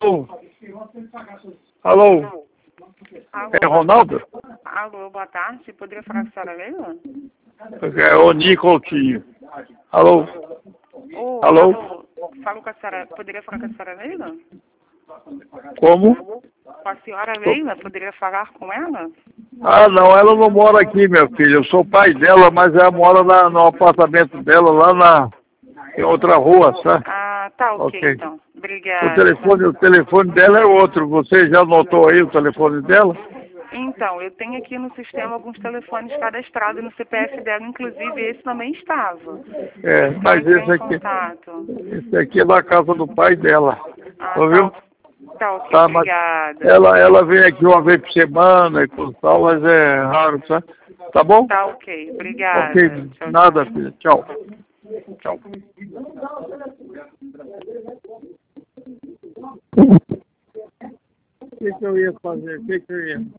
Alô? Alô? Alô? É Ronaldo? Alô, boa tarde. Poderia falar com a senhora Leila? É o Nicoltinho. Alô? Alô? Alô? Falo com a senhora. Poderia falar com a senhora Leila? Como? Com a senhora Leila? Poderia falar com ela? Ah, não, ela não mora aqui, meu filho. Eu sou pai dela, mas ela mora no apartamento dela, em outra rua, sabe? Ah, tá ok, então. O Obrigada. o telefone dela é outro. Você já anotou aí o telefone dela? Então, eu tenho aqui no sistema alguns telefones cadastrados no CPF dela, inclusive esse também estava. É, Eu mas entrei em esse contato. aqui é da casa do pai dela. Ah, Ouviu? tá ok, Tá, mas obrigada. ela vem aqui uma vez por semana e tudo tal, mas é raro, sabe? Tá bom? Tá ok, obrigada. Ok, Tchau, nada, tchau. filha. Tchau. Tchau. O que eu ia fazer? O que eu ia?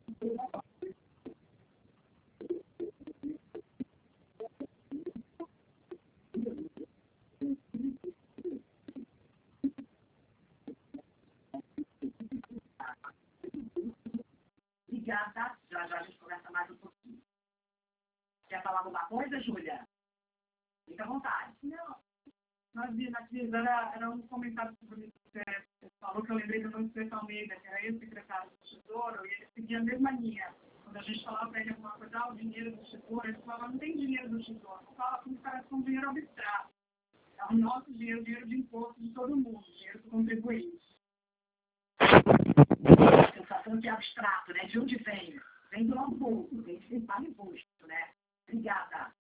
Obrigada. Já a gente conversa mais um pouquinho. Quer falar alguma coisa, Júlia? Fica à vontade. Não, nós vimos aqui, era um comentário sobre o processo. Você falou que eu lembrei do nome do César Almeida, que era ex-secretário do Tesouro, e ele seguia a mesma linha. Quando a gente falava para ele alguma coisa, o dinheiro do Tesouro, ele falava, não tem dinheiro do Tesouro. Não fala como caras com dinheiro abstrato. É o nosso dinheiro, o dinheiro de imposto de todo mundo, o dinheiro do contribuinte. A sensação que é abstrato, né? De onde vem? Vem do nosso bolso, vem de quem paga imposto, né? Obrigada.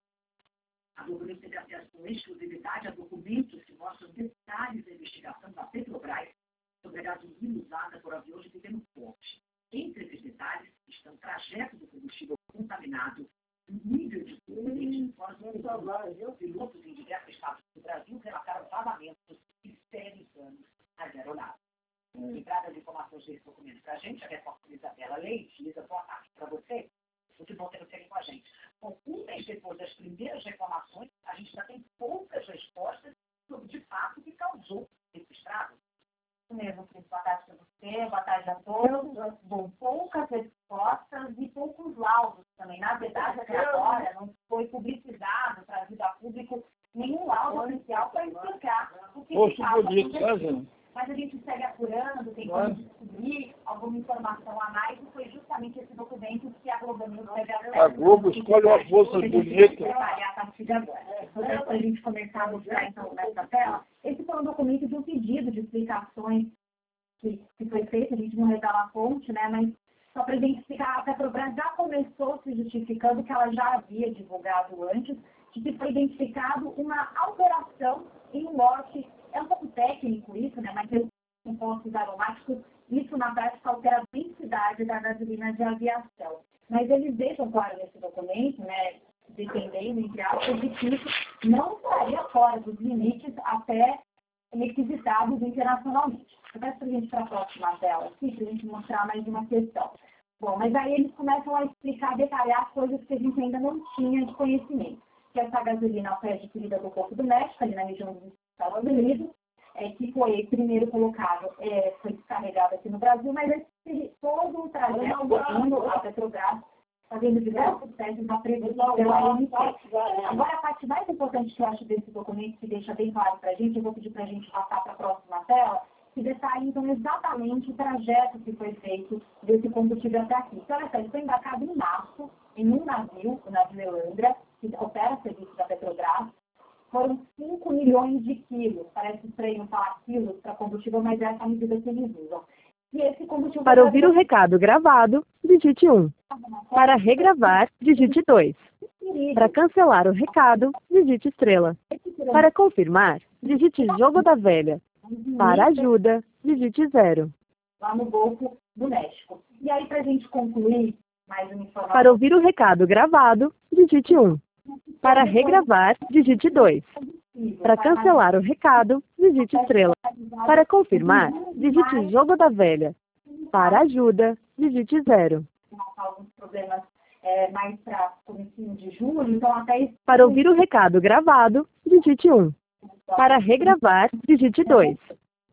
A Globo teve acesso com exclusividade a documentos que mostram detalhes da investigação da Petrobras sobre a gasolina usada por aviões de pequeno porte. Entre esses detalhes estão o trajeto do combustível contaminado, o nível de poluentes fora do mundo. Pilotos em diversos estados do Brasil relataram vazamentos de sérios danos às aeronaves. Ligada as informações desse documento para a gente, a repórter Isabela Leite. Isa, boa tarde para você. Muito bom ter você aqui com a gente. Bom, um mês depois das primeiras reclamações, a gente ainda tem poucas respostas sobre, de fato, o que causou esse estrago. Isso mesmo, Cris. Boa tarde para você, boa tarde a todos. Bom, poucas respostas e poucos laudos também. Na verdade, até agora, não foi publicizado, trazido a público, nenhum laudo oficial para explicar o que de fato aconteceu. Mas a gente segue apurando, tentando descobrir alguma informação a mais, e foi justamente esse documento que a Globo News teve acesso. A Globo escolhe uma moça bonita. A partir de agora. Então, para a gente começar a mostrar, então, nessa tela, esse foi um documento de um pedido de explicações que foi feito, a gente não revela a fonte, né, mas só para a gente explicar, a Petrobras já começou se justificando que ela já havia divulgado antes, de que foi identificado uma alteração em um lote. É um pouco técnico isso, né? Mas tem compostos aromáticos, isso na prática altera a densidade da gasolina de aviação. Mas eles deixam claro nesse documento, né, defendendo, entre aspas, de que isso não estaria fora dos limites até requisitados internacionalmente. Eu peço para a gente para a próxima tela aqui, para a gente mostrar mais uma questão. Bom, mas aí eles começam a explicar, detalhar coisas que a gente ainda não tinha de conhecimento. Que essa gasolina foi adquirida do Golfo do México, ali na região dos Estados Unidos, que foi primeiro colocado, foi descarregado aqui no Brasil, mas esse todo o trajeto seguindo a Petrobras, fazendo diversos testes da previsão pela ANP. Agora, a parte mais importante que eu acho desse documento, que deixa bem claro para a gente, eu vou pedir para a gente passar para a próxima tela, que detalha, então, exatamente o trajeto que foi feito desse combustível até aqui. Então, olha só, ele foi embarcado em março, em um navio, o navio Elandra, que opera serviço da Petrobras. Foram 5 milhões de quilos. Parece estranho falar quilos para combustível, mas é essa medida que eles usam. E esse combustível... Para ouvir o recado gravado, digite 1. Para regravar, digite 2. Para cancelar o recado, digite estrela. Para confirmar, digite jogo da velha. Para ajuda, digite 0. Lá no Golfo do México. E aí, para a gente concluir mais uma informação... Para ouvir o recado gravado, digite 1. Para regravar, digite 2. Para cancelar o recado, digite estrela. Para confirmar, digite jogo da velha. Para ajuda, digite 0. Alguns problemas mais para comecinho de julho, então até... Para ouvir o recado gravado, digite 1. Para regravar, digite 2.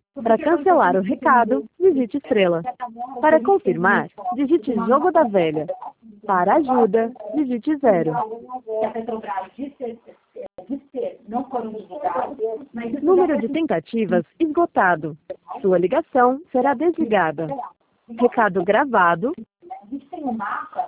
Para cancelar o recado, digite estrela. Para confirmar, digite jogo da velha. Para ajuda, digite 0. Se a Petrobras disser não foram divulgados, mas isso Número já de foi tentativas esgotado. Sua ligação será desligada. Recado gravado. A gente tem um mapa